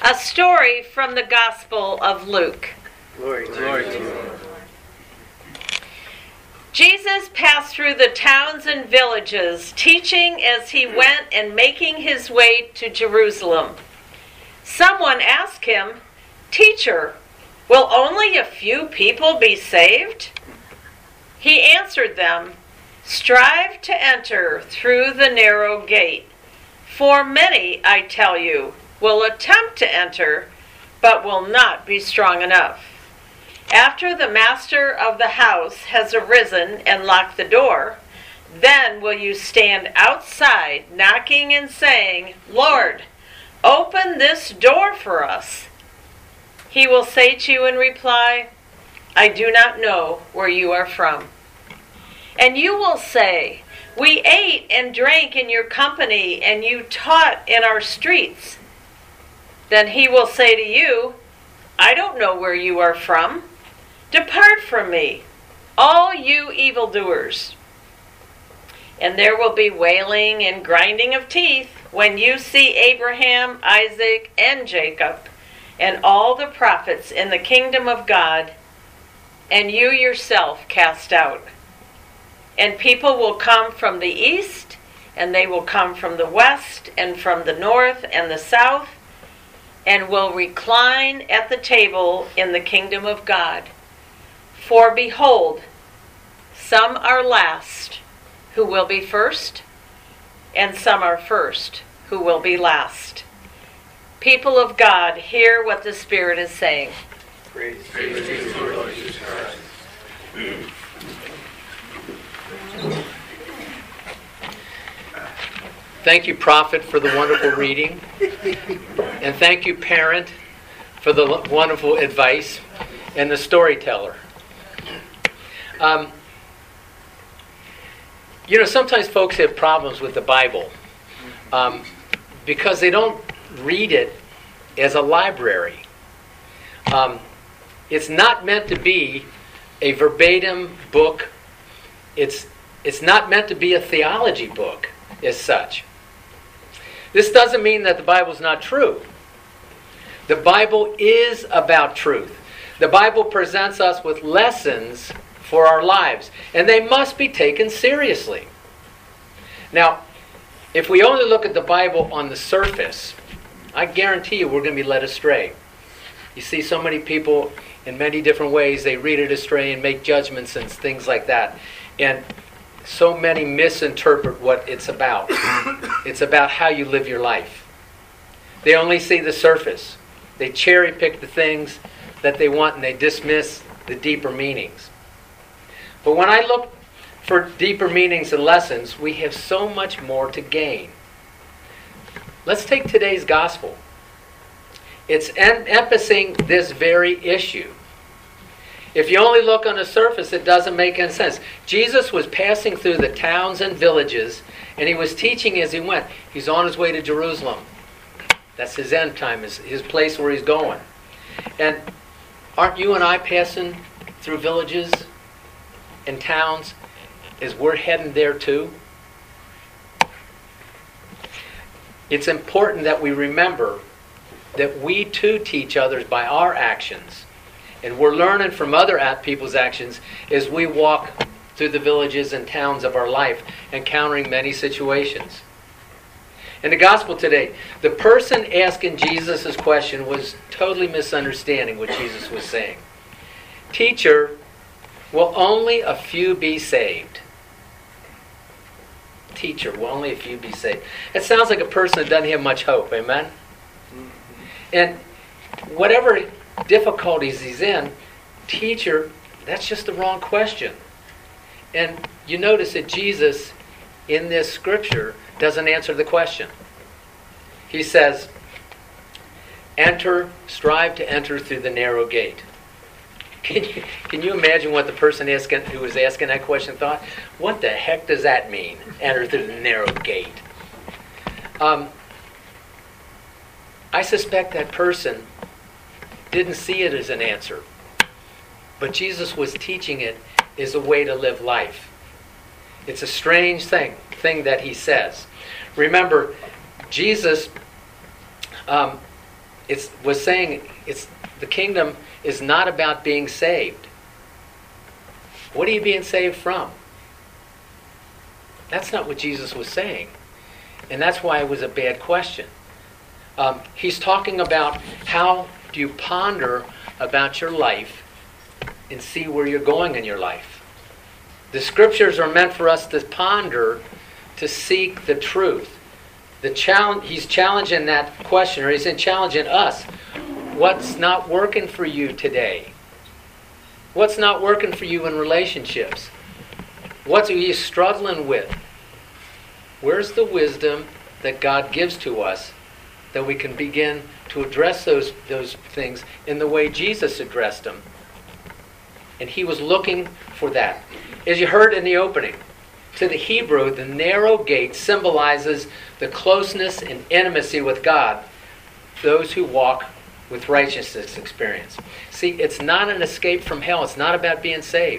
A story from the Gospel of Luke. Glory to you. Jesus passed through the towns and villages, teaching as he went and making his way to Jerusalem. Someone asked him, "Teacher, will only a few people be saved?" He answered them, "Strive to enter through the narrow gate. For many, I tell you, will attempt to enter, but will not be strong enough. After the master of the house has arisen and locked the door, then will you stand outside knocking and saying, 'Lord, open this door for us.' He will say to you in reply, 'I do not know where you are from.' And you will say, 'We ate and drank in your company, and you taught in our streets.' Then he will say to you, 'I don't know where you are from. Depart from me, all you evildoers.' And there will be wailing and grinding of teeth when you see Abraham, Isaac, and Jacob, and all the prophets in the kingdom of God, and you yourself cast out. And people will come from the east, and they will come from the west, and from the north and the south, and will recline at the table in the kingdom of God. For behold, some are last who will be first, and some are first who will be last." People of God, hear what the Spirit is saying. Praise the Lord Jesus Christ. Thank you, Prophet, for the wonderful reading. And thank you, Parent, for the wonderful advice, and the storyteller. Sometimes folks have problems with the Bible because they don't read it as a library. It's not meant to be a verbatim book. It's not meant to be a theology book as such. This doesn't mean that the Bible is not true. The Bible is about truth. The Bible presents us with lessons for our lives, and they must be taken seriously. Now, if we only look at the Bible on the surface, I guarantee you we're going to be led astray. You see so many people in many different ways, they read it astray and make judgments and things like that. And so many misinterpret what it's about. It's about how you live your life. They only see the surface. They cherry pick the things that they want and they dismiss the deeper meanings. But when I look for deeper meanings and lessons, we have so much more to gain. Let's take today's gospel. It's emphasizing this very issue. If you only look on the surface, it doesn't make any sense. Jesus was passing through the towns and villages, and he was teaching as he went. He's on his way to Jerusalem. That's his end time, his place where he's going. And aren't you and I passing through villages and towns as we're heading there too? It's important that we remember that we too teach others by our actions. And we're learning from other people's actions as we walk through the villages and towns of our life, encountering many situations. In the gospel today, the person asking Jesus this question was totally misunderstanding what Jesus was saying. "Teacher, will only a few be saved?" Teacher, will only a few be saved? It sounds like a person that doesn't have much hope, amen? And whatever difficulties he's in, teacher, that's just the wrong question. And you notice that Jesus, in this scripture, doesn't answer the question. He says, strive to enter through the narrow gate. Can you imagine what the person who was asking that question thought? What the heck does that mean, enter through the narrow gate? I suspect that person didn't see it as an answer. But Jesus was teaching it as a way to live life. It's a strange thing that he says. Remember, Jesus was saying the kingdom is not about being saved. What are you being saved from? That's not what Jesus was saying. And that's why it was a bad question. He's talking about how do you ponder about your life and see where you're going in your life. The scriptures are meant for us to ponder, to seek the truth. He's challenging that question, or he's challenging us. What's not working for you today? What's not working for you in relationships? What are you struggling with? Where's the wisdom that God gives to us that we can begin to address those things in the way Jesus addressed them? And he was looking for that. As you heard in the opening, to the Hebrew, the narrow gate symbolizes the closeness and intimacy with God those who walk with righteousness experience. See, it's not an escape from hell. It's not about being saved.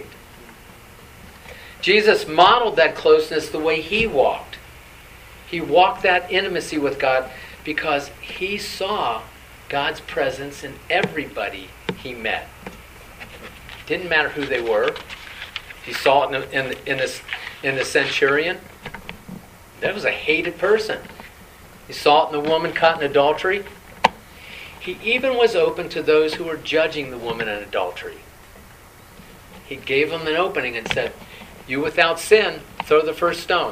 Jesus modeled that closeness the way he walked. He walked that intimacy with God because he saw God's presence in everybody he met. Didn't matter who they were. He saw it in the centurion. That was a hated person. He saw it in the woman caught in adultery. He even was open to those who were judging the woman in adultery. He gave them an opening and said, "You without sin, throw the first stone."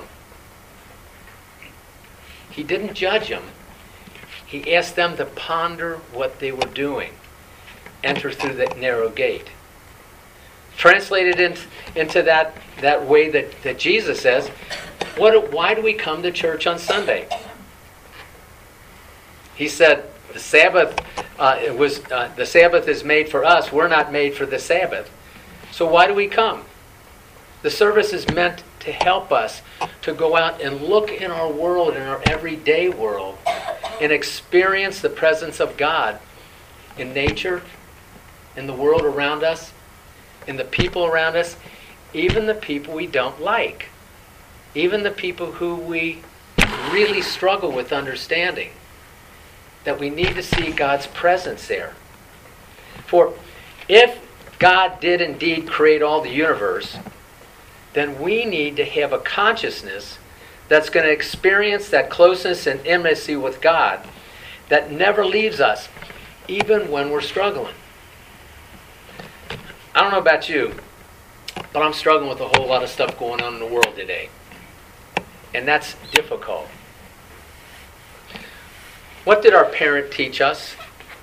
He didn't judge them. He asked them to ponder what they were doing. Enter through that narrow gate. Translated into that way that Jesus says, why do we come to church on Sunday? He said, the Sabbath the Sabbath is made for us. We're not made for the Sabbath. So why do we come? The service is meant to help us to go out and look in our world, in our everyday world, and experience the presence of God in nature, in the world around us, in the people around us, even the people we don't like, even the people who we really struggle with understanding, that we need to see God's presence there. For if God did indeed create all the universe, then we need to have a consciousness that's going to experience that closeness and intimacy with God that never leaves us, even when we're struggling. I don't know about you, but I'm struggling with a whole lot of stuff going on in the world today. And that's difficult. What did our parent teach us?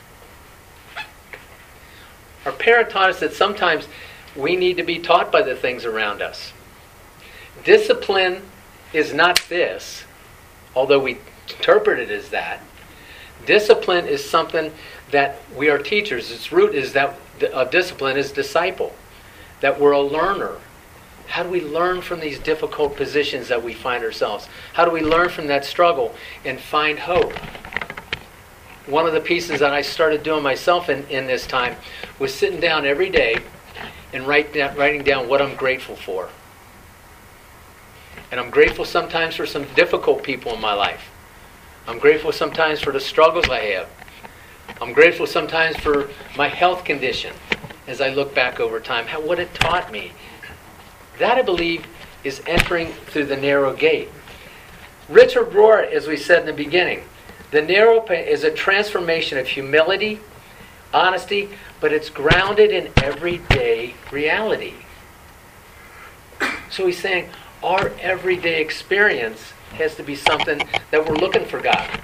Our parent taught us that sometimes we need to be taught by the things around us. Discipline is not this, although we interpret it as that. Discipline is something that we are teachers. Its root is that discipline is disciple, that we're a learner. How do we learn from these difficult positions that we find ourselves? How do we learn from that struggle and find hope? One of the pieces that I started doing myself in this time was sitting down every day and writing down what I'm grateful for. And I'm grateful sometimes for some difficult people in my life. I'm grateful sometimes for the struggles I have. I'm grateful sometimes for my health condition as I look back over time, what it taught me. That, I believe, is entering through the narrow gate. Richard Rohr, as we said in the beginning, the narrow is a transformation of humility, honesty, but it's grounded in everyday reality. So he's saying our everyday experience has to be something that we're looking for God.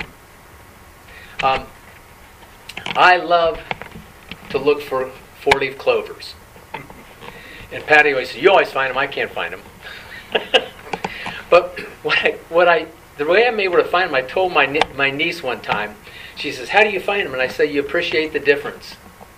I love to look for four-leaf clovers. And Patty always says, "You always find them, I can't find them." But the way I'm able to find them, I told my niece one time, she says, "How do you find them?" And I say, "You appreciate the difference."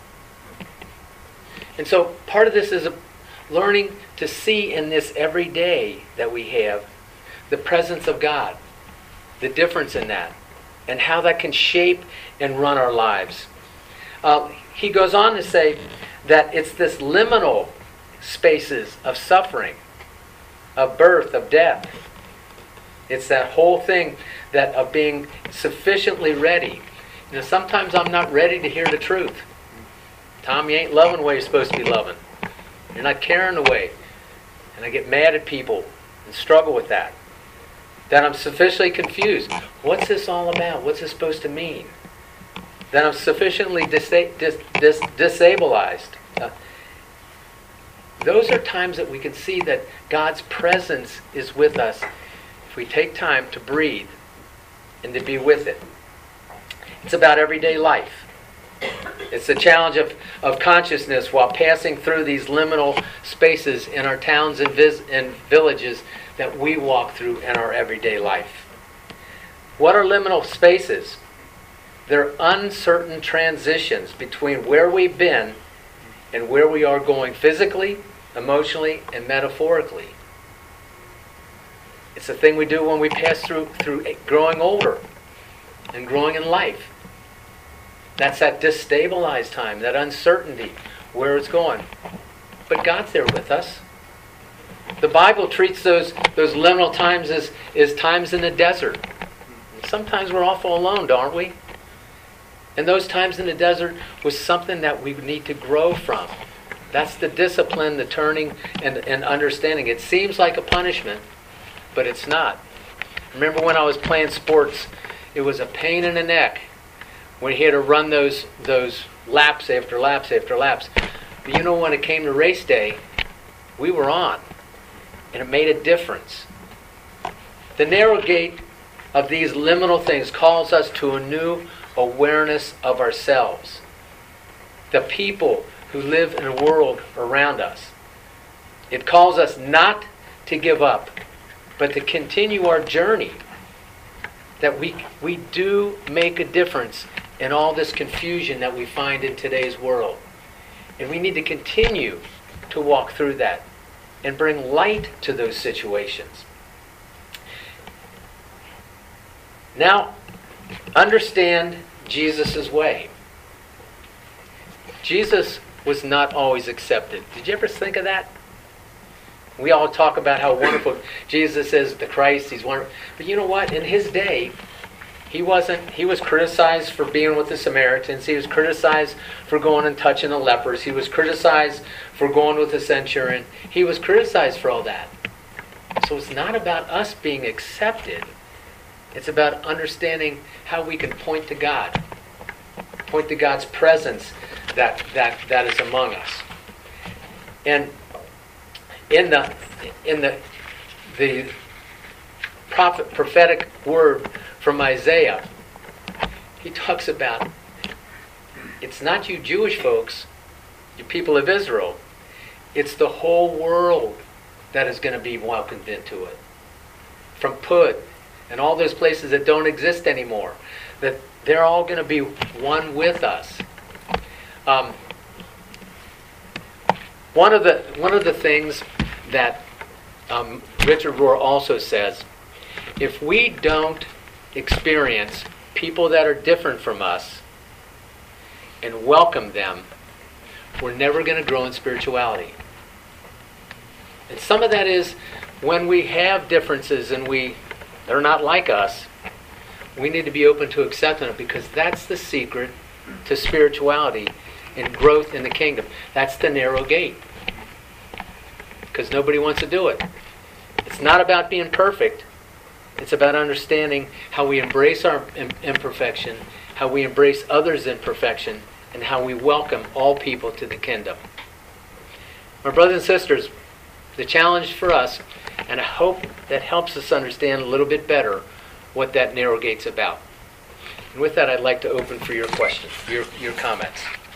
And so part of this is learning to see in this every day that we have the presence of God, the difference in that, and how that can shape and run our lives. He goes on to say that it's this liminal spaces of suffering, of birth, of death. It's that whole thing that of being sufficiently ready. Sometimes I'm not ready to hear the truth. Tom, you ain't loving the way you're supposed to be loving. You're not caring the way. And I get mad at people and struggle with that. Then I'm sufficiently confused. What's this all about? What's this supposed to mean? Then I'm sufficiently disabilized. Those are times that we can see that God's presence is with us if we take time to breathe and to be with it. It's about everyday life. It's the challenge of consciousness while passing through these liminal spaces in our towns and villages that we walk through in our everyday life. What are liminal spaces? They're uncertain transitions between where we've been and where we are going physically, emotionally, and metaphorically. It's a thing we do when we pass through growing older and growing in life. That's that destabilized time, that uncertainty, where it's going. But God's there with us. The Bible treats those liminal times as times in the desert. And sometimes we're awful alone, aren't we? And those times in the desert was something that we need to grow from. That's the discipline, the turning, and understanding. It seems like a punishment, but it's not. Remember when I was playing sports, it was a pain in the neck when he had to run those laps after laps after laps. But you know, when it came to race day, we were on. And it made a difference. The narrow gate of these liminal things calls us to a new awareness of ourselves. The people who live in a world around us. It calls us not to give up, but to continue our journey. That we do make a difference in all this confusion that we find in today's world. And we need to continue to walk through that and bring light to those situations. Now, understand Jesus' way. Jesus was not always accepted. Did you ever think of that? We all talk about how wonderful Jesus is, the Christ, he's wonderful. But you know what? In his day, he was criticized for being with the Samaritans. He was criticized for going and touching the lepers. He was criticized for going with the centurion. He was criticized for all that. So it's not about us being accepted. It's about understanding how we can point to God. Point to God's presence that is among us. And in the prophetic word from Isaiah, he talks about it's not you Jewish folks, you people of Israel, it's the whole world that is going to be welcomed into it. From Put and all those places that don't exist anymore, that they're all going to be one with us. One of the things that Richard Rohr also says, if we don't experience people that are different from us and welcome them, we're never going to grow in spirituality. And some of that is when we have differences and they're not like us, we need to be open to accepting it, because that's the secret to spirituality and growth in the kingdom. That's the narrow gate. Because nobody wants to do it. It's not about being perfect. It's about understanding how we embrace our imperfection, how we embrace others' imperfection, and how we welcome all people to the kingdom. My brothers and sisters, the challenge for us, and I hope that helps us understand a little bit better what that narrow gate's about. And with that, I'd like to open for your questions, your comments.